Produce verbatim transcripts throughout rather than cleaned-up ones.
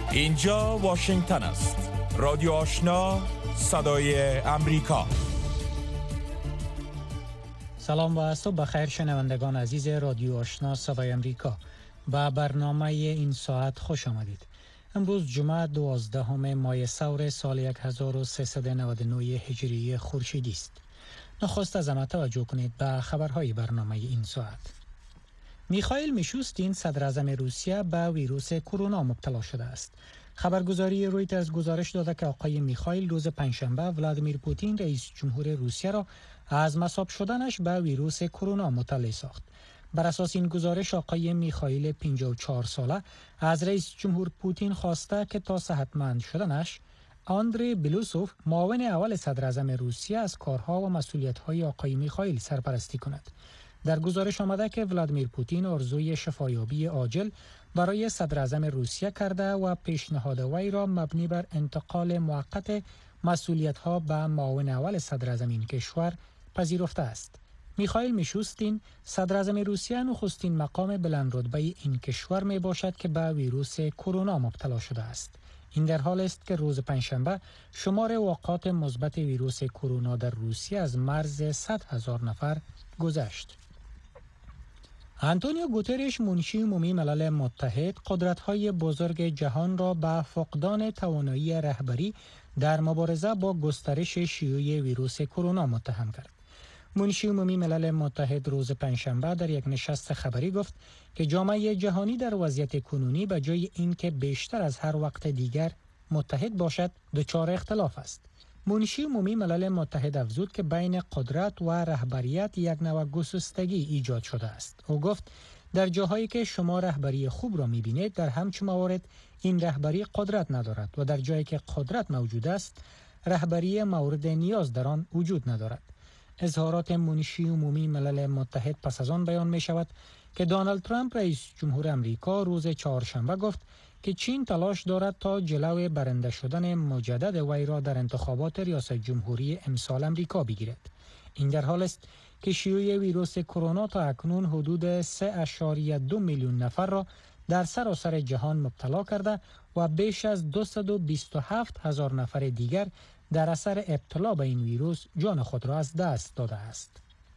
اینجا واشنگتن است. رادیو آشنا، صدای امریکا. سلام و صبح بخیر شنوندگان عزیز رادیو آشنا صدای امریکا. با برنامه این ساعت خوش آمدید. امروز جمعه دوازدهم ماه سور سال هزار و سیصد و نود و نه هجری خورشیدی است. نخست از همه توجه کنید به خبرهای برنامه این ساعت. میخائیل میشوستین صدر اعظم روسیه به ویروس کرونا مبتلا شده است. خبرگزاری رویترز گزارش داده که آقای میخائیل روز پنجشنبه ولادیمیر پوتین رئیس جمهور روسیه را از مصاب شدنش به ویروس کرونا مطلع ساخت. بر اساس این گزارش آقای میخائیل پنجاه و چهار ساله از رئیس جمهور پوتین خواسته که تا صحتمند شدنش آندری بلوسوف معاون اول صدر اعظم روسیه از کارها و مسئولیت‌های آقای میخائیل سرپرستی کند. در گزارش آمده که ولادیمیر پوتین آرزوی شفایابی عاجل برای صدر اعظم روسیه کرده و پیشنهاد وی را مبنی بر انتقال موقت مسئولیت‌ها به معاون اول صدر اعظم این کشور پذیرفته است. میخائیل میشوستین صدر اعظم روسیه نخستین مقام بلند رتبه این کشور می باشد که به ویروس کرونا مبتلا شده است. این در حال است که روز پنجشنبه شمار واقعات مثبت ویروس کرونا در روسیه از مرز صد هزار نفر گذشت. آنتونیو گوترش منشی عمومی ملل متحد قدرت‌های بزرگ جهان را به فقدان توانایی رهبری در مبارزه با گسترش شیوع ویروس کرونا متهم کرد. منشی عمومی ملل متحد روز پنجشنبه در یک نشست خبری گفت که جامعه جهانی در وضعیت کنونی به جای اینکه بیشتر از هر وقت دیگر متحد باشد دچار اختلاف است. منشی عمومی ملل متحد افزود که بین قدرت و رهبریت یک نوع گسستگی ایجاد شده است. او گفت در جاهایی که شما رهبری خوب را می‌بینید در همچون موارد این رهبری قدرت ندارد و در جایی که قدرت موجود است رهبری مورد نیاز در آن وجود ندارد. اظهارات منشی عمومی ملل متحد پس از آن بیان می شود که دونالد ترامپ رئیس جمهور امریکا روز چهارشنبه گفت که چین تلاش دارد تا جلوی برنده شدن مجدد وی را در انتخابات ریاست جمهوری امسال امریکا بگیرد. این در حال است که شیوع ویروس کرونا تا اکنون حدود سه اشاریه دو میلیون نفر را در سراسر جهان مبتلا کرده و بیش از دویست و بیست و هفت هزار نفر دیگر در اثر ابتلا به این ویروس جان خود را از دست داده است.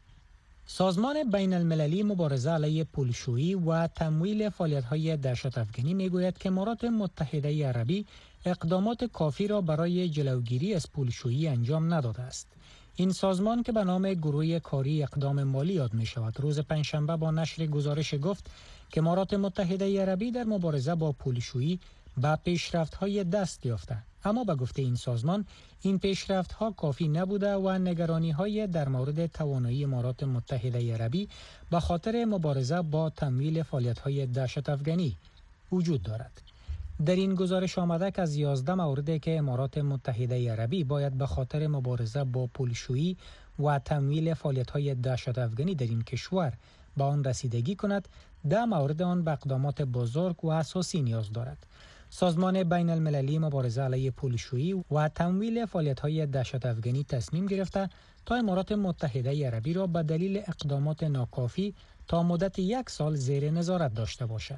سازمان بین المللی مبارزه علیه پولشویی و تمویل فعالیت‌های دهشت افغانی می‌گوید که امارات متحده عربی اقدامات کافی را برای جلوگیری از پولشویی انجام نداده است. این سازمان که به نام گروه کاری اقدام مالی یاد می‌شود روز پنجشنبه با نشر گزارش گفت که امارات متحده عربی در مبارزه با پولشویی به پیشرفت‌های دست یافته، اما به گفته این سازمان این پیشرفت‌ها کافی نبوده و نگرانی‌های در مورد توانایی امارات متحده عربی به خاطر مبارزه با تمویل فعالیت‌های دهشت افغانی وجود دارد. در این گزارش آمده که از یازده موردی که امارات متحده عربی باید به خاطر مبارزه با پولشویی و تمویل فعالیت‌های دهشت افغانی در این کشور به آن رسیدگی کند، ده مورد آن به اقدامات بزرگ و اساسی نیاز دارد. سازمان بین المللی مبارزه علیه پولشویی و تمویل فعالیت‌های دهشت افغانی تصمیم گرفته تا امارات متحده عربی را به دلیل اقدامات ناکافی تا مدت یک سال زیر نظارت داشته باشد.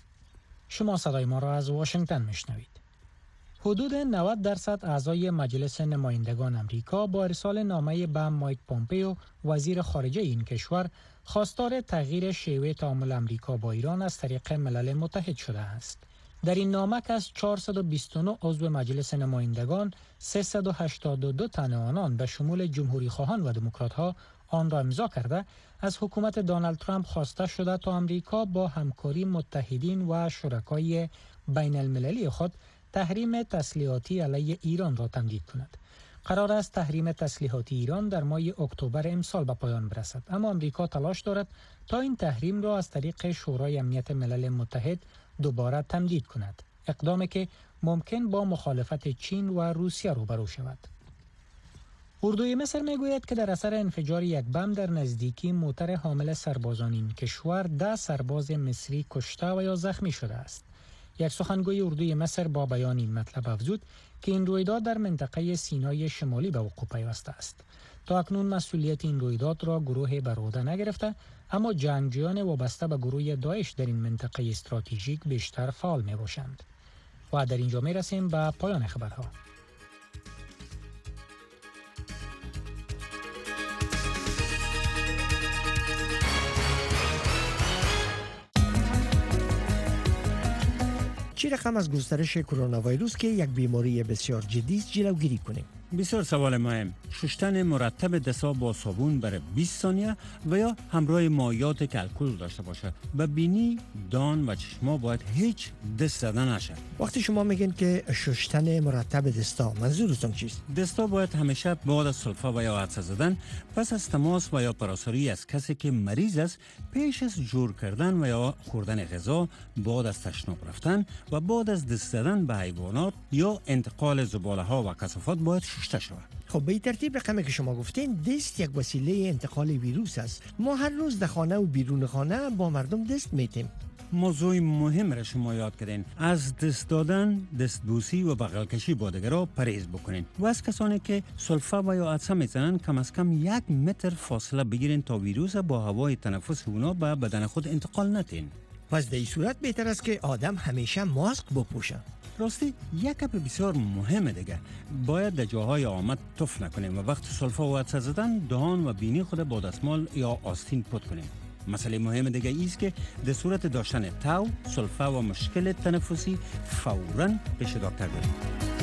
شما صدای ما را از واشنگتن میشنوید. حدود نود درصد اعضای مجلس نمایندگان امریکا با ارسال نامه به مایک پومپئو وزیر خارجه این کشور خواستار تغییر شیوه تعامل امریکا با ایران از طریق ملل متحد شده است. در این نامه که از چهارصد و بیست و نه عضو مجلس نمایندگان سیصد و هشتاد و دو تن آنان به شمول جمهوری خواهان و دموکرات‌ها آن را امضا کرده، از حکومت دونالد ترامپ خواسته شده تا آمریکا با همکاری متحدین و شرکای بین المللی خود تحریم تسلیحاتی علیه ایران را تمدید کند. قرار است تحریم تسلیحاتی ایران در ماه اکتبر امسال به پایان برسد، اما آمریکا تلاش دارد تا این تحریم را از طریق شورای امنیت ملل متحد دوباره تمدید کند، اقدامی که ممکن با مخالفت چین و روسیه روبرو شود. اردوی مصر میگوید که در اثر انفجار یک بم در نزدیکی موتر حامل سربازان این کشور ده سرباز مصری کشته و یا زخمی شده است. یک سخنگوی اردوی مصر با بیان این مطلب افزود که این رویداد در منطقه سینای شمالی به وقوع پیوسته است. تا اکنون مسئولیت این رویداد را گروه بر عهده نگرفته، اما جنگجویان وابسته به گروه داعش در این منطقه استراتژیک بیشتر فعال می باشند. و در اینجا می رسیم به پایان خبرها. چه رقم از گسترش کرونا ویروس که یک بیماری بسیار جدی است جلوگیری کنیم؟ بسیار سوال مهم. شستن مرتب دست‌ها با صابون برای بیست ثانیه و یا همراه مایعات که الکل داشته باشه. به بینی، دان و چشما باید هیچ دست زدن نشه. وقتی شما میگین که شستن مرتب دستا، منظورتون چیست؟ دستا باید همیشه بعد از سلفه و یا عطسه زدن پس از تماس و یا پراساری از کسی که مریض است پیش از جور کردن و یا خوردن غذا، بعد از تشناب رفتن و بعد از دست زدن به حیوانات یا انتقال زباله ها و کثافات باید شسته شود. خب به این ترتیب رقمی که شما گفتین دست یک وسیله انتقال ویروس است. ما هر روز در خانه و بیرون خانه با مردم دست میتیم. موضوع مهم را شما یاد کردین. از دست دادن، دستبوسی و بغل کشی با دیگران پرهیز بکنین و از کسانی که سلفه و یا عطسه میزنن کم از کم یک متر فاصله بگیرین تا ویروس با هوای تنفس اونا به بدن خود انتقال ندین. پس در این صورت بهتر است که آدم همیشه ماسک بپوشه. راستی یک گپ بسیار مهمه دیگه، باید در جاهای آمد تف نکنیم و وقت سلفه و عطسه زدن دهان و بینی خود با دستمال یا آستین پت کنیم. مسئله مهم دیگه ایست که در صورت داشتن تاو، سلفه و مشکل تنفسی فوراً پیش دکتر بریم.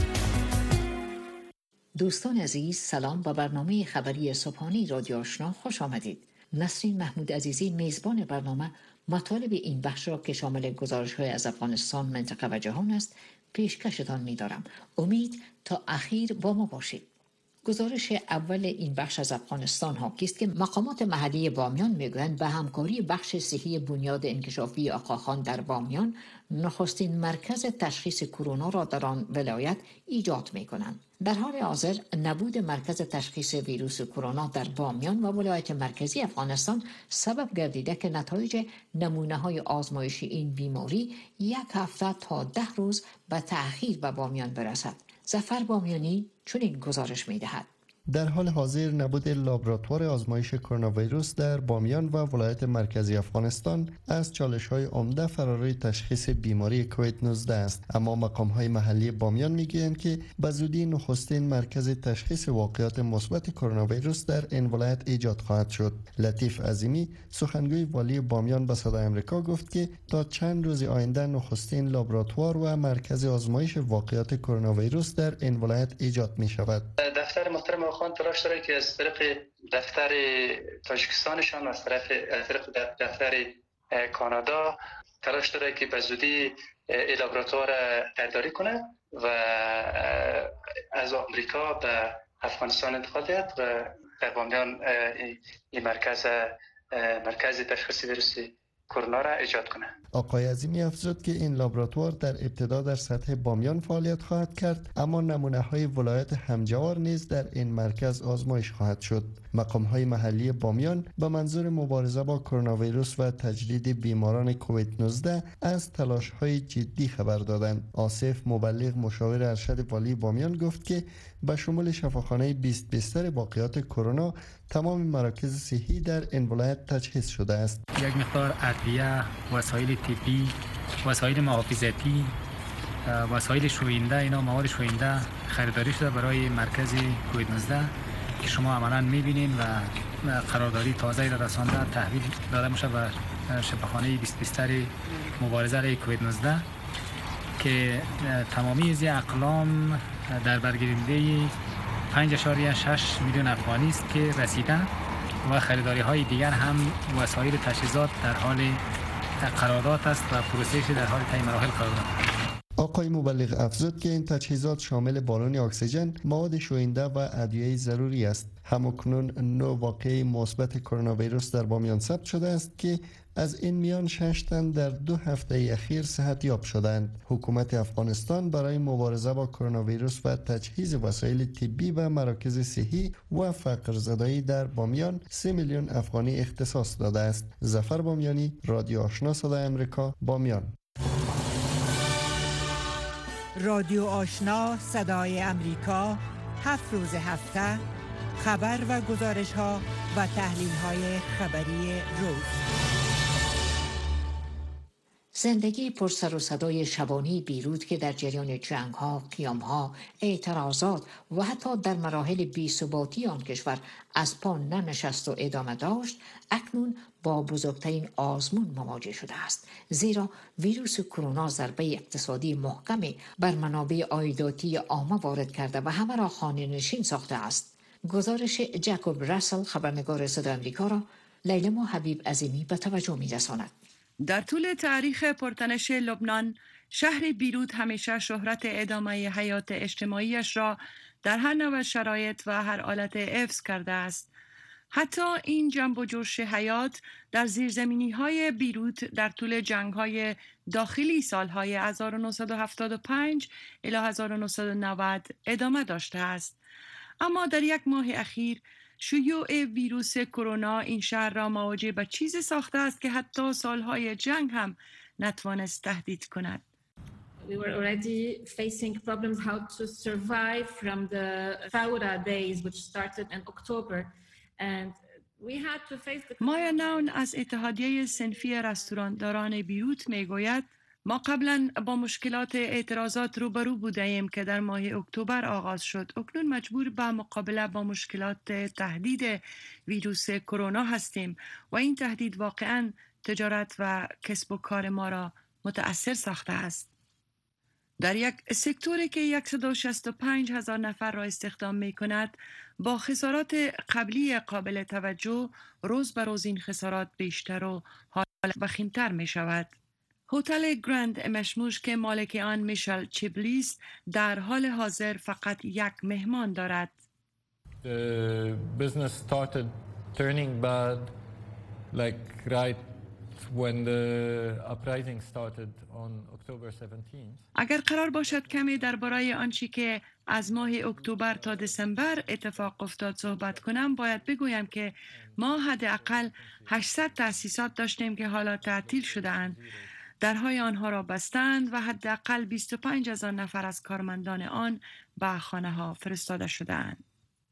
دوستان عزیز، سلام. با برنامه خبری صبحانه رادیو آشنا خوش آمدید. نسرین محمود عزیزی میزبان برنامه مطالب این بخش را که شامل گزارش‌های از افغانستان، منطقه و جهان است پیشکشتان می‌دارم. امید تا اخیر با ما باشید. گزارش اول این بخش از افغانستان حاکی است که مقامات محلی بامیان میگویند به همکاری بخش صحی بنیاد انکشافی آقاخان در بامیان نخستین مرکز تشخیص کرونا را در آن ولایت ایجاد می‌کنند. در حال حاضر نبود مرکز تشخیص ویروس کرونا در بامیان و ولایت مرکزی افغانستان سبب گردیده که نتایج نمونه‌های آزمایشی این بیماری یک هفته تا ده روز به تأخیر به بامیان برسد. ظفر بامیانی چنین گزارش می‌دهد. در حال حاضر نبود لابراتوار آزمایش کرونا ویروس در بامیان و ولایت مرکزی افغانستان از چالش‌های عمده فراری تشخیص بیماری کووید نوزده است، اما مقام‌های محلی بامیان می‌گویند که به زودی نخستین مرکز تشخیص واقعات مثبت کرونا ویروس در این ولایت ایجاد خواهد شد. لطیف عظیمی سخنگوی والی بامیان به صدای آمریکا گفت که تا چند روز آینده نخستین لابراتوار و مرکز آزمایش واقعات کرونا ویروس در این ولایت ایجاد می‌شود. دفتر محترم آقاخان تلاش داره که از طریق دفتر تاجیکستانشان از طرف از طریق دفتر کانادا تلاش داره که به زودی لابراتوار خریداری کنه و از آمریکا به افغانستان انتقال دهد و در بامیان این مرکز مرکز تشخیص ویروس کرونا را ایجاد کنه. آقای عظیمی افزود که این لابراتوار در ابتدا در سطح بامیان فعالیت خواهد کرد، اما نمونه‌های ولایت همجوار نیز در این مرکز آزمایش خواهد شد. مقام‌های محلی بامیان به منظور مبارزه با کرونا ویروس و تجدید بیماران کووید نوزده از تلاش‌های جدی خبر دادند. آصف مبلغ مشاور ارشد والی بامیان گفت که به شمول شفاخانه بیست بستر باقیات کرونا تمام مراکز صحی در این ولایت تجهیز شده است. یک مقدار ادویه، وسایل طبی، وسایل محافظتی، وسایل شوینده، اینا مواد شوینده خریداری شده برای مرکز کووید نوزده که شما عملاً می‌بینید و قراردادی تازه را رسانده تحویل داده میشه به شفاخانه بیست بستر مبارزه علیه کووید نوزده که تمامی از اقلام در برگیرنده پنج اشاریه شش میلیون افغانی است که رسیدن و خریداری های دیگر هم وسایل تجهیزات در حال قرارداد است و پروسه‌اش در حال طی مراحل قرار دارد. آقای مبلغ افزود که این تجهیزات شامل بالون اکسیژن، مواد شوینده و ادویه ضروری است. همکنون نو واقعه مثبت کرونا ویروس در بامیان ثبت شده است که از این میان شش تن در دو هفته اخیر صحت یاب شدند. حکومت افغانستان برای مبارزه با کرونا ویروس و تجهیز وسایل طبی و مراکز صحی و فقرزدایی در بامیان سه میلیون افغانی اختصاص داده است. ظفر بامیانی، رادیو آشنا صدای آمریکا، بامیان. رادیو آشنا صدای امریکا، هفت روز هفته خبر و گزارش ها و تحلیل های خبری روز. زندگی پر سر و صدای شبانه بیروت که در جریان جنگ‌ها، قیام‌ها، اعتراضات و حتی در مراحل بی‌ثباتی آن کشور از پا ننشست و ادامه داشت، اکنون با بزرگترین آزمون مواجه شده است، زیرا ویروس کرونا ضربه اقتصادی محکمی بر منابع عایداتی عامه وارد کرده و همه را خانه‌نشین ساخته است. گزارش جکوب راسل خبرنگار صدای آمریکا را لیلا حبیب عظیمی به توجه می‌رساند. در طول تاریخ پرتنش لبنان، شهر بیروت همیشه شهرت ادامه حیات اجتماعیش را در هر نوع شرایط و هر حالت حفظ کرده است. حتی این جنب و جوش حیات در زیرزمینی‌های بیروت در طول جنگ‌های داخلی سال‌های هزار و نهصد و هفتاد و پنج الی هزار و نهصد و نود ادامه داشته است. اما در یک ماه اخیر شیوع ویروس کرونا این شهر را مواجه به چیزی ساخته است که حتی سالهای جنگ هم نتوانست تهدید کند. We were already facing problems how to survive from the Fawra days which started in October and we had to face the مایا ناون از اتحادیه صنفی رستورانداران بیروت میگوید ما قبلا با مشکلات اعتراضات روبرو بودیم که در ماه اکتبر آغاز شد. اکنون مجبور به مقابله با مشکلات تهدید ویروس کرونا هستیم و این تهدید واقعا تجارت و کسب و کار ما را متأثر ساخته است. در یک سکتوری که صد و شصت و پنج هزار نفر را استخدام می کند، با خسارات قبلی قابل توجه روز به روز این خسارات بیشتر و حالت وخیمتر می شود. هتل گراند مشموش که مالک آن میشل چیبلیست در حال حاضر فقط یک مهمان دارد. The business started turning bad like right when the uprising started on October seventeenth. اگر قرار باشد کمی درباره آنچه که از ماه اکتبر تا دسامبر اتفاق افتاد صحبت کنم، باید بگویم که ما حداقل هشتصد تأسیسات داشتیم که حالا تعطیل شده‌اند. درهای آنها را بستند و حداقل بیست و پنج هزار نفر از کارمندان آن به خانه ها فرستاده شدند.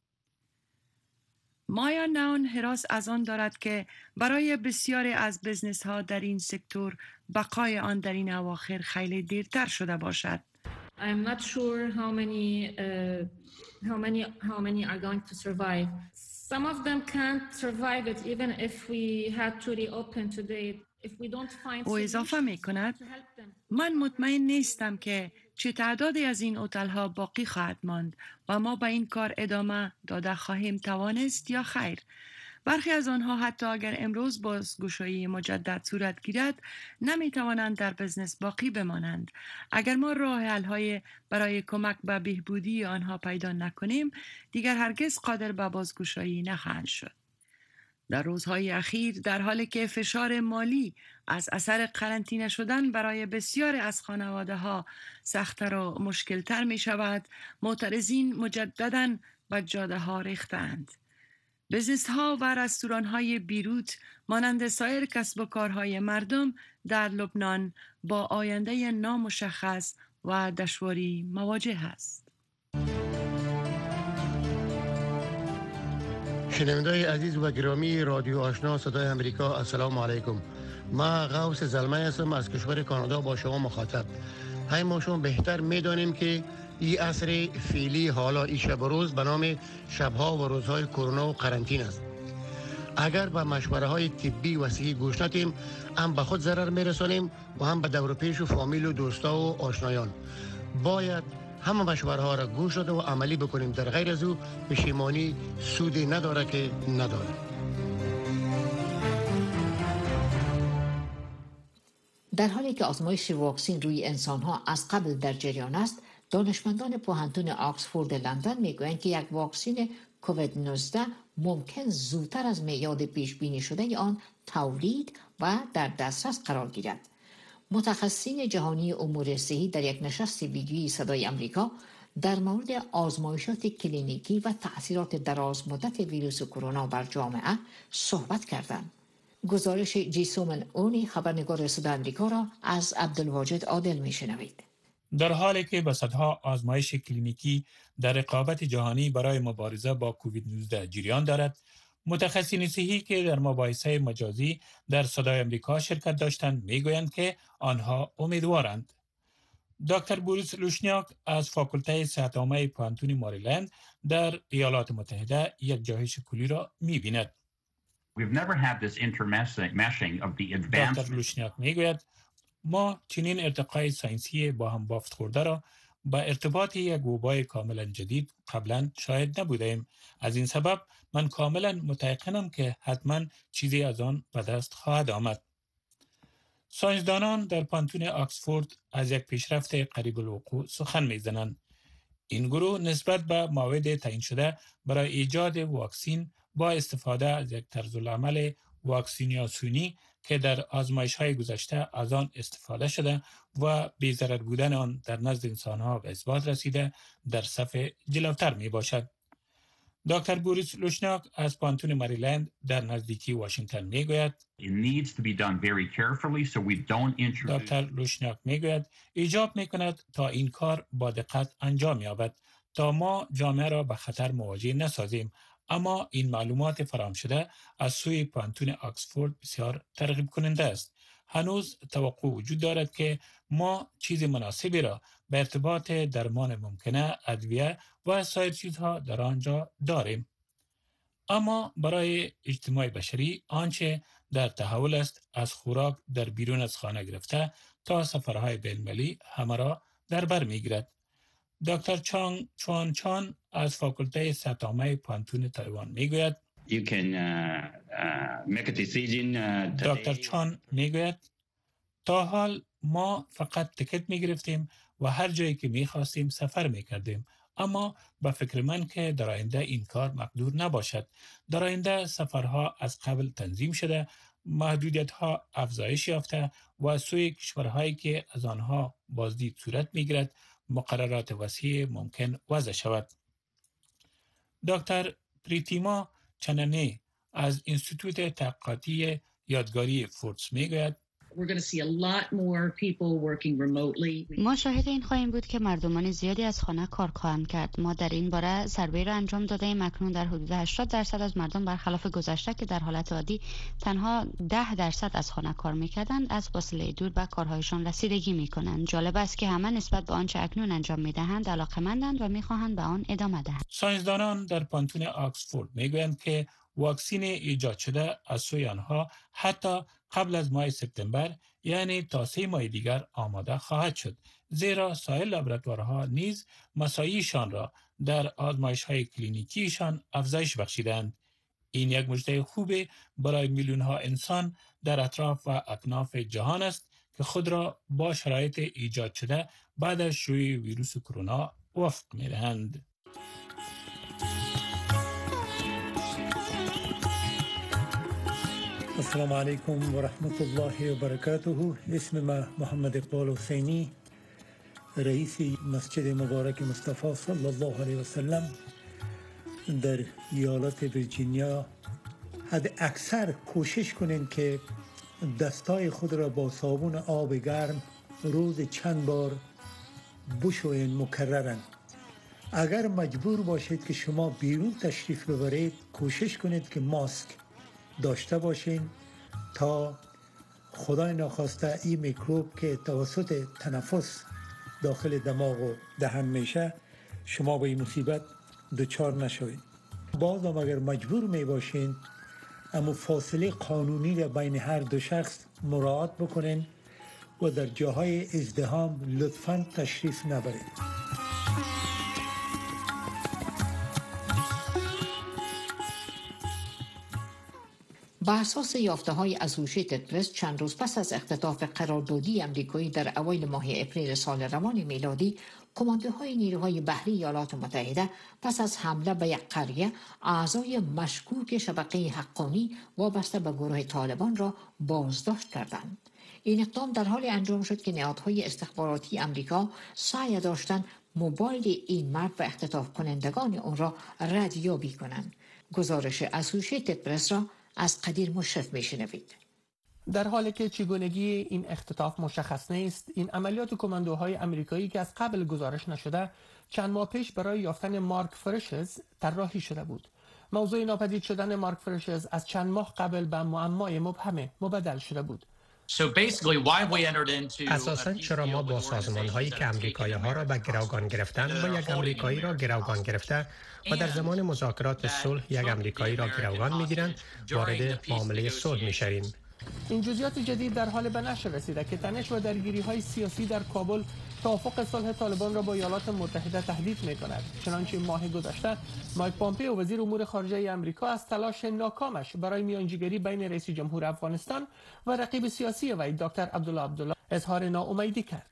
مایا ناون حراس از آن دارد که برای بسیاری از بزنس ها در این سکتور بقای آن در این اواخر خیلی دیرتر شده باشد. I'm not sure how many uh, how many how many are going to survive. Some of them can't survive it even if we had to reopen today. او اضافه می کند من مطمئن نیستم که چه تعدادی از این هتل ها باقی خواهد ماند و ما به این کار ادامه داده خواهیم توانست یا خیر. برخی از آنها حتی اگر امروز بازگشایی مجدد صورت گیرد نمی توانند در بزنس باقی بمانند. اگر ما راه حل های برای کمک به بهبودی آنها پیدا نکنیم دیگر هرگز قادر به بازگشایی نخواهند شد. در روزهای اخیر در حالی که فشار مالی از اثر قرنطینه شدن برای بسیاری از خانواده‌ها سخت‌تر و مشکل‌تر می‌شود، معترضین مجدداً به جاده‌ها ریختند. بزنس‌ها و رستوران‌های بیروت مانند سایر کسب و کارهای مردم در لبنان با آینده نامشخص و دشواری مواجه است. شنونده‌های عزیز و گرامی رادیو آشنا صدای امریکا، السلام علیکم. ما غوث زلمه هستم از کشور کانادا با شما مخاطب. های ما شما بهتر میدانیم که این عصر فعلی حالا این شب و روز به نام شبها و روزهای کرونا و قرنطینه است. اگر به مشوره های طبی و صحی گوش ندیم هم به خود ضرر میرسانیم و هم به دور و پیش و فامیل و دوستا و آشنایان. باید همه مشوره ها را گوش داده و عملی بکنیم، در غیر از او پشیمانی سودی نداره که نداره. در حالی که آزمایش واکسن روی انسان‌ها از قبل در جریان است، دانشمندان پوهنتون آکسفورد لندن میگویند که یک واکسن کووید نوزده ممکن زودتر از میعاد پیش بینی شده آن تولید و در دسترس قرار گیرد. متخصصین جهانی امور صحی در یک نشست ویدیویی صدای آمریکا در مورد آزمایشات کلینیکی و تأثیرات دراز مدت ویروس کرونا بر جامعه صحبت کردند. گزارش جیسومن اونی خبرنگار صدای آمریکا را از عبدالواجد عادل میشنوید. در حالی که به صدها آزمایش کلینیکی در رقابت جهانی برای مبارزه با کووید نوزده جریان دارد، متخصصین صحی که در مباحثه مجازی در صدای امریکا شرکت داشتند میگویند که آنها امیدوارند. دکتر بوریس لوشنیاک از فاکولته صحت عامه پانتون ماریلند در ایالات متحده یک جهش کلی را می‌بیند. دکتر لوشنیاک میگوید ما چنین ارتقای ساینسی با هم بافت خورده را با ارتباط یک وبای کاملا جدید قبلا شاهد نبودیم. از این سبب من کاملا متيقنم که حتما چیزی از آن به دست خواهد آمد. ساینسدانان در پانتون آکسفورد از یک پیشرفت قریب الوقوع سخن میزنند. این گروه نسبت به مواد تعیین شده برای ایجاد واکسین با استفاده از یک طرزالعمل واکسیناسیونی که در آزمایش‌های گذشته از آن استفاده شده و بی‌ضرر بودن آن در نزد انسان‌ها به اثبات رسیده در صف جلوتر میباشد. دکتر بوریس لوشنیاک از پانتون مریلند در نزدیکی واشنگتن میگوید دکتر لوشنیاک میگوید ایجاب میکند تا این کار با دقت انجام یابد تا ما جامعه را به خطر مواجه نسازیم، اما این معلومات فراهم شده از سوی پانتون آکسفورد بسیار ترغیب کننده است. هنوز توقع وجود دارد که ما چیز مناسبی را به ارتباط درمان ممکنه، ادویه و سایر چیزها در آنجا داریم. اما برای اجتماع بشری آنچه در تحول است از خوراک در بیرون از خانه گرفته تا سفرهای بین‌المللی همه را در بر میگیرد. دکتر چانگ چوان چان از فاکولته صحت عامه پانتون تایوان میگوید You can uh, uh, make a decision uh, دکتر چان میگوید تا حال ما فقط تکت میگرفتیم و هر جایی که میخواستیم سفر میکردیم، اما به فکر من که در آینده این کار مقدور نباشد. در آینده سفرها از قبل تنظیم شده، محدودیت‌ها افزایش یافته و از سوی کشورهایی که از آنها بازدید صورت میگیرد مقررات وسیع ممکن وضع شود. دکتر پریتیما چننی از انستیتوت تحقیقاتی یادگاری فورتس میگوید ما شاهد این خواهیم بود که مردمان زیادی از خانه کار خواهند کرد. ما در این باره سروی را انجام داده ایم. اکنون در حدود هشتاد درصد از مردم برخلاف گذشته که در حالت عادی تنها ده درصد از خانه کار میکردند از فاصله دور به کارهایشان رسیدگی میکنند. جالب است که همه نسبت به آنچه اکنون انجام میدهند علاقه‌مندند و میخواهند به آن ادامه دهند. ساینسدانان در پانتون آکسفورد میگویند که واکسن ایجاد شده از سوی آنها حتی قبل از ماه سپتامبر، یعنی تا سه ماه دیگر آماده خواهد شد، زیرا سایر لابراتوارها نیز مساعیشان را در آزمایش‌های کلینیکیشان افزایش بخشیدند. این یک مژده خوب برای میلیون ها انسان در اطراف و اکناف جهان است که خود را با شرایط ایجاد شده بعد از شیوع ویروس کرونا وفق می‌دهند. السلام علیکم و رحمت الله و برکاته. اسم ما محمد اقبال حسینی، رئیس مسجد مبارک مصطفی صلی الله علیه و سلم در ایالت ویرجینیا. حد اکثر کوشش کنین که دستای خود را با صابون آب گرم روز چند بار بشوین مکررن. اگر مجبور باشید که شما بیرون تشریف ببرید کوشش کنید که ماسک داشته باشین تا خدای ناخواسته این میکروب که توسط تنفس داخل دماغ و دهن میشه شما به این مصیبت دچار نشوید. باز هم اگر مجبور می باشین اما فاصله قانونی را بین هر دو شخص مراعات بکنین و در جاهای ازدحام لطفاً تشریف نبرید. بر اساس یافته‌های اسوسییتد پرس چند روز پس از اختطاف قراردادی امریکایی در اوایل ماه اپریل سال روان میلادی، کماندوهای نیروهای بحری ایالات متحده پس از حمله به یک قریه اعضای مشکوک شبکه حقانی وابسته به گروه طالبان را بازداشت کردند. این اقدام در حال انجام شد که نهادهای استخباراتی امریکا سعی داشتند موبایل این مرد و اختطاف کنندگان آن را ردیابی کنند. گزارش اسوسییتد پرس را از قدیر مشرف میشنوید. در حالی که چگونگی این اختطاف مشخص نیست، این عملیات کماندوهای امریکایی که از قبل گزارش نشده چند ماه پیش برای یافتن مارک فرشز طراحی شده بود. موضوع ناپدید شدن مارک فرشز از چند ماه قبل به معمای مبهم مبدل شده بود. اساساً چرا ما با سازمان هایی که امریکایی ها را به گروگان گرفتن و یک امریکایی را گروگان گرفته و در زمان مذاکرات صلح یک امریکایی را گروگان میگیرند وارد معامله صلح میشویم. این جزئیات جدید در حال به نشر رسیده که تنش و درگیری های سیاسی در کابل توافق صلح طالبان را با ایالات متحده تهدید می‌کند. چنانچه ماه گذشته مایک پامپئو وزیر امور خارجه آمریکا از تلاش ناکامش برای میانجیگری بین رئیس جمهور افغانستان و رقیب سیاسی وی دکتر عبدالله عبدالله اظهار ناامیدی کرد.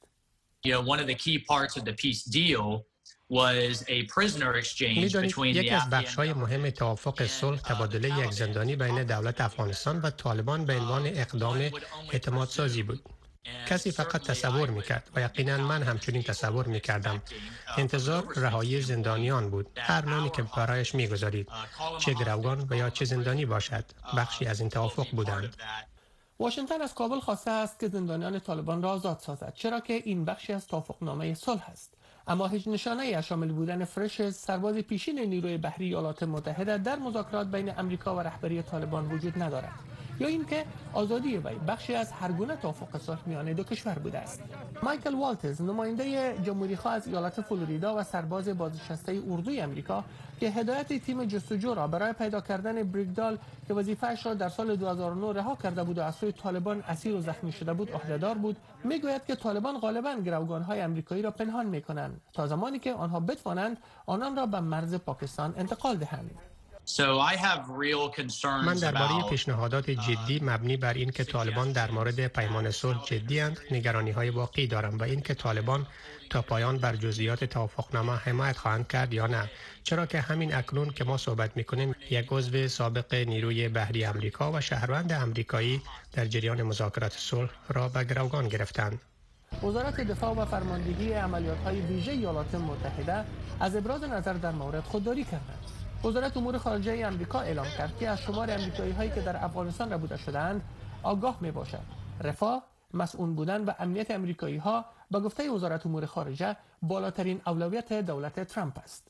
می‌دانید یکی از بخش‌های مهم توافق صلح تبادله یک زندانی بین دولت افغانستان و طالبان به عنوان اقدام اعتمادسازی بود. کسی فقط تصور میکرد و یقینا من همچنین تصور میکردم انتظار رهایی زندانیان بود، هر نامی که برایش میگذارید، چه گروگان و یا چه زندانی باشد، بخشی از این توافق بودند. واشنگتن از کابل خواسته است که زندانیان طالبان را آزاد سازد، چرا که این بخشی از توافقنامه صلح است. اما هیچ نشانه ای از شامل بودن فرشز، سرباز پیشین نیروی بحری ایالات متحده، در مذاکرات بین آمریکا و رهبری طالبان وجود ندارد، یا اینکه آزادی وی بخشی از هر گونه توافق صلح میان دو کشور بوده است. مایکل والتز، نماینده جمهوری‌خواه از ایالت فلوریدا و سرباز بازنشسته اردوی آمریکا که هدایت تیم جستجو را برای پیدا کردن بریگدال که وظیفه‌اش را در سال دو هزار و نه رها کرده بود و از سوی طالبان اسیر و زخمی شده بود عهده‌دار بود، میگوید که طالبان غالباً گروگان‌های آمریکایی را پنهان می‌کنند تا زمانی که آنها بتوانند آنان را به مرز پاکستان انتقال دهند. من درباره پیشنهادات جدی مبنی بر این که طالبان در مورد پیمان صلح جدی اند نگرانی‌های واقعی دارم و این که طالبان تا پایان بر جزئیات توافقنامه حمایت خواهند کرد یا نه، چرا که همین اکنون که ما صحبت می‌کنیم یک عضو سابق نیروی بحری آمریکا و شهروند آمریکایی در جریان مذاکرات صلح را به گروگان گرفتند. وزارت دفاع و فرماندهی عملیات‌های ویژه ایالات متحده از ابراز نظر در مورد خودداری کردند. وزارت امور خارجه آمریکا اعلام کرد که از شمار آمریکایی‌هایی که در افغانستان ربوده شده‌اند آگاه می‌باشد. رفاه، مسئول بودن و امنیت آمریکایی‌ها با گفته وزارت امور خارجه بالاترین اولویت دولت ترامپ است.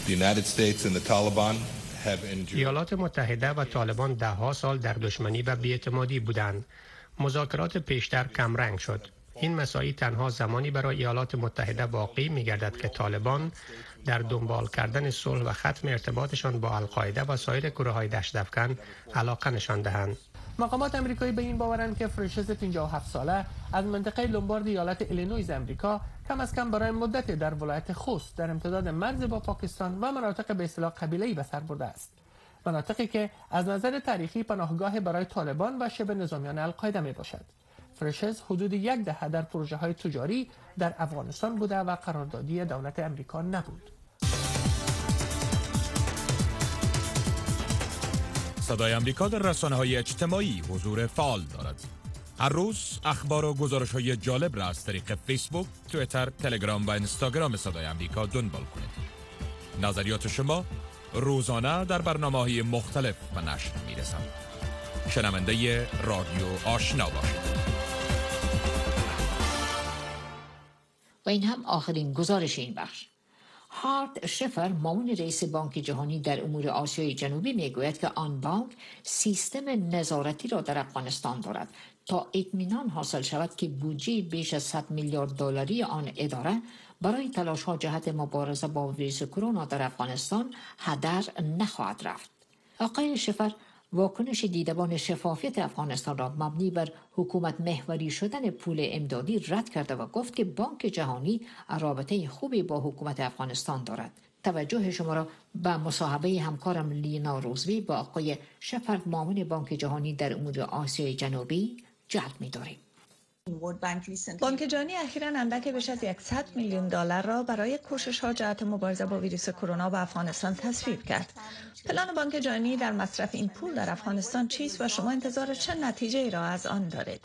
ایالات متحده و طالبان ده‌ها سال در دشمنی و بی‌اعتمادی بودند. مذاکرات پیشتر کمرنگ شد. این مساعی تنها زمانی برای ایالات متحده واقعی می‌گردد که طالبان در دنبال کردن صلح و ختم ارتباطشان با القاعده و سایر گروه‌های دشت افکن علاقه نشان دهند. مقامات آمریکایی به این باورند که فرشز پنجاه و هفت ساله از منطقه لومبارد ایالت ایلینویز آمریکا کم از کم برای مدت در ولایت خوست در امتداد مرز با پاکستان و مناطق به اصطلاح قبیله‌ای به سر برده است. مناطقی که از نظر تاریخی پناهگاه برای طالبان و شبه نظامیان القاعده میباشد. فرشز حدود یک دهه در پروژه های تجاری در افغانستان بوده و قراردادی دولت آمریکا نبود. صدای آمریکا در رسانه‌های اجتماعی حضور فعال دارد. هر روز اخبار و گزارش‌های جالب را از طریق فیسبوک، توییتر، تلگرام و اینستاگرام صدای آمریکا دنبال کنید. نظریات شما روزانه در برنامه‌های مختلف و نشر می‌رسند. شنونده رادیو آشنا باشید. و این هم آخرین گزارش این بخش. هارت شفر، معاون رئیس بانک جهانی در امور آسیای جنوبی، میگوید که آن بانک سیستم نظارتی را در افغانستان دارد تا اطمینان حاصل شود که بودجه بیش از صد میلیارد دلاری آن اداره برای تلاش‌ها جهت مبارزه با ویروس کرونا در افغانستان هدر نخواهد رفت. آقای شفر واکنش دیدبان شفافیت افغانستان را مبنی بر حکومت محوری شدن پول امدادی رد کرده و گفت که بانک جهانی رابطه خوبی با حکومت افغانستان دارد. توجه شما را به مصاحبه همکارم لینا روزوی با آقای شفرد، معاون بانک جهانی در امور آسیای جنوبی، جلب می‌داریم. بانک جهانی اخیراً اندک بیش از صد میلیون دلار را برای کوشش‌ها جهت مبارزه با ویروس کرونا و افغانستان تصویب کرد. پلان بانک جهانی در مصرف این پول در افغانستان چیست و شما انتظار چه نتیجه‌ای را از آن دارید؟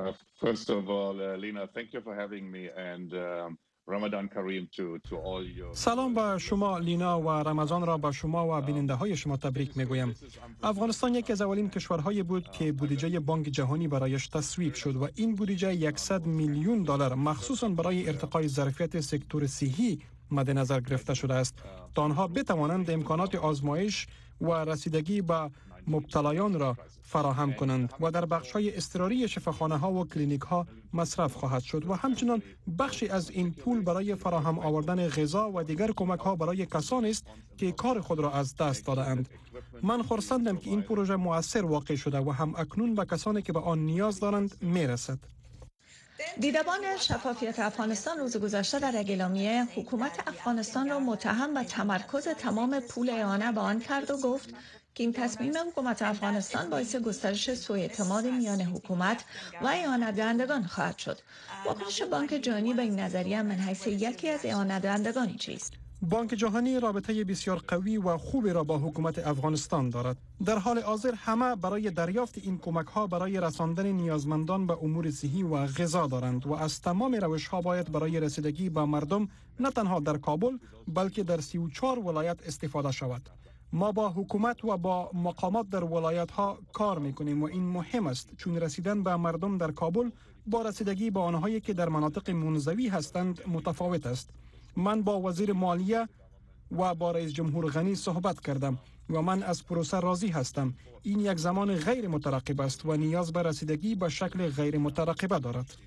سلام به شما لینا و رمضان را به شما و بیننده های شما تبریک میگویم. افغانستان یکی از اولین کشورهایی بود که بودجه بانک جهانی برایش تصویب شد و این بودجه صد میلیون دلار مخصوصاً برای ارتقای ظرفیت سکتور صحی مد نظر گرفته شده است تا آنها بتوانند امکانات آزمایش و رسیدگی به مبتلایان را فراهم کنند و در بخش‌های اضطراری شفاخانه ها و کلینیک ها مصرف خواهد شد و همچنین بخشی از این پول برای فراهم آوردن غذا و دیگر کمک ها برای کسانی است که کار خود را از دست داده اند. من خرسندم که این پروژه مؤثر واقع شده و هم اکنون به کسانی که به آن نیاز دارند میرسد. دیدبان شفافیت افغانستان روز گذشته در اعلامیه حکومت افغانستان را متهم به تمرکز تمام پول اعانه به آن کرد و گفت که این تصمیم حکومت افغانستان باعث گسترش سوء اعتماد میان حکومت و اعانت دهندگان خواهد شد. واکنش بانک جهانی به این نظریه من حیث یکی از اعانت دهندگان چیست؟ بانک جهانی رابطه بسیار قوی و خوبی را با حکومت افغانستان دارد. در حال حاضر همه برای دریافت این کمک ها برای رساندن نیازمندان به امور صحی و غذا دارند و از تمام روش ها باید برای رسیدگی به مردم نه تنها در کابل بلکه در سی و چهار ولایت استفاده شود. ما با حکومت و با مقامات در ولایت ها کار میکنیم و این مهم است چون رسیدن به مردم در کابل با رسیدگی به آنهایی که در مناطق منزوی هستند متفاوت است. من با وزیر مالیه و با رئیس جمهور غنی صحبت کردم و من از پروسه راضی هستم. این یک زمان غیر مترقب است و نیاز به رسیدگی به شکل غیر مترقبه دارد.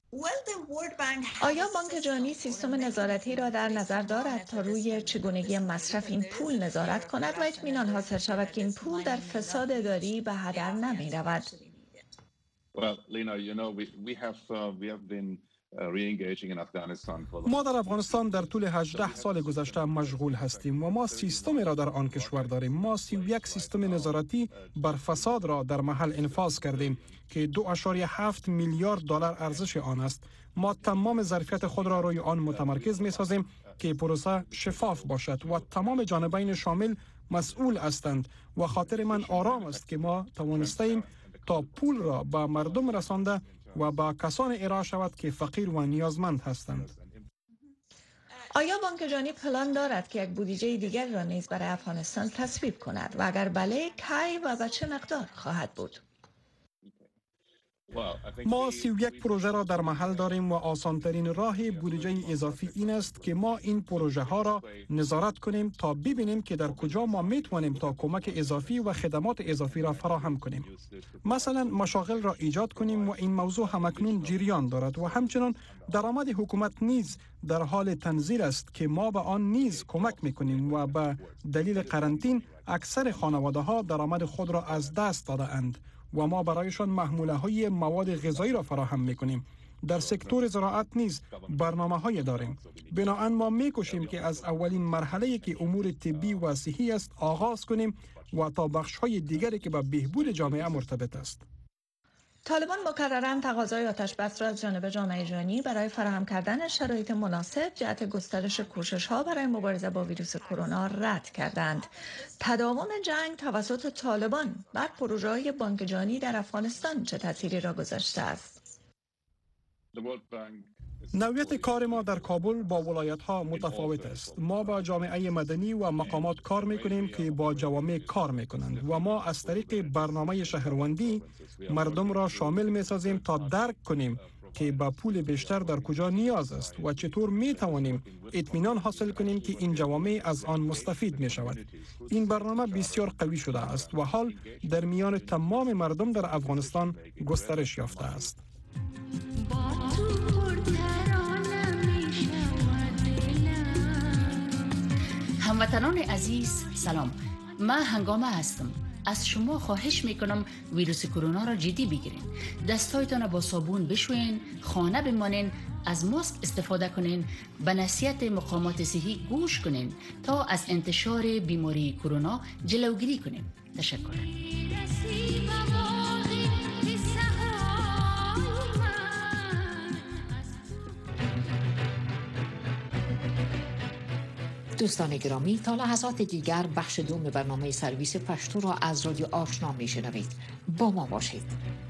آیا بانک جهانی سیستم نظارتی را در نظر دارد تا روی چگونگی مصرف این پول نظارت کند و اطمینان حاصل شود که این پول در فساد اداری به هدر نمی رود؟ ما در افغانستان در طول هجده سال گذشته مشغول هستیم و ما سیستمی را در آن کشور داریم. ما سی و یک سیستم نظارتی بر فساد را در محل انفاذ کردیم که دو اشاری هفت میلیارد دلار ارزش آن است. ما تمام ظرفیت خود را روی آن متمرکز می سازیم که پروسه شفاف باشد و تمام جانبین شامل مسئول هستند و خاطر من آرام است که ما توانستیم تا پول را به مردم رسانده و با کسان ارائه شود که فقیر و نیازمند هستند. آیا بانک جهانی پلان دارد که یک بودجه دیگر را نیز برای افغانستان تصویب کند و اگر بله کی و به چه مقدار خواهد بود؟ ما سی و یک پروژه را در محل داریم و آسانترین راه بودجه اضافی این است که ما این پروژه ها را نظارت کنیم تا ببینیم که در کجا ما میتوانیم تا کمک اضافی و خدمات اضافی را فراهم کنیم. مثلا مشاغل را ایجاد کنیم و این موضوع همکنون جریان دارد و همچنان درآمد حکومت نیز در حال تنزیل است که ما به آن نیز کمک میکنیم و به دلیل قرنطین اکثر خانواده ها درآمد خود را از دست داده اند و ما برایشان محموله های مواد غذایی را فراهم میکنیم. در سکتور زراعت نیز برنامه های داریم. بنابراین ما میکوشیم که از اولین مرحله که امور طبی و صحی است آغاز کنیم و تا بخش های دیگری که به بهبود جامعه مرتبط است. طالبان مکرراً تقاضای آتش‌بس را از جانب جامعه جهانی برای فراهم کردن شرایط مناسب جهت گسترش کوشش‌ها برای مبارزه با ویروس کرونا رد کردند. تداوم جنگ توسط طالبان بر پروژه‌های بانک جهانی در افغانستان چه تأثیری را گذاشته است؟ نوعیت کار ما در کابل با ولایت ها متفاوت است. ما با جامعه مدنی و مقامات کار میکنیم که با جوامع کار میکنند و ما از طریق برنامه شهروندی مردم را شامل میسازیم تا درک کنیم که با پول بیشتر در کجا نیاز است و چطور می توانیم اطمینان حاصل کنیم که این جوامع از آن مستفید می شود. این برنامه بسیار قوی شده است و حال در میان تمام مردم در افغانستان گسترش یافته است. هموطنان عزیز سلام، من هنگامه هستم. از شما خواهش میکنم ویروس کرونا را جدی بگیرین. دستایتان با صابون بشوین، خانه بمانین، از ماسک استفاده کنین، به نصیحت مقامات صحی گوش کنین تا از انتشار بیماری کرونا جلوگیری کنین. تشکر. دوستان گرامی، تا لحظات دیگر بخش دوم برنامه سرویس پشتو را از رادیو آشنا می شنوید. با ما باشید.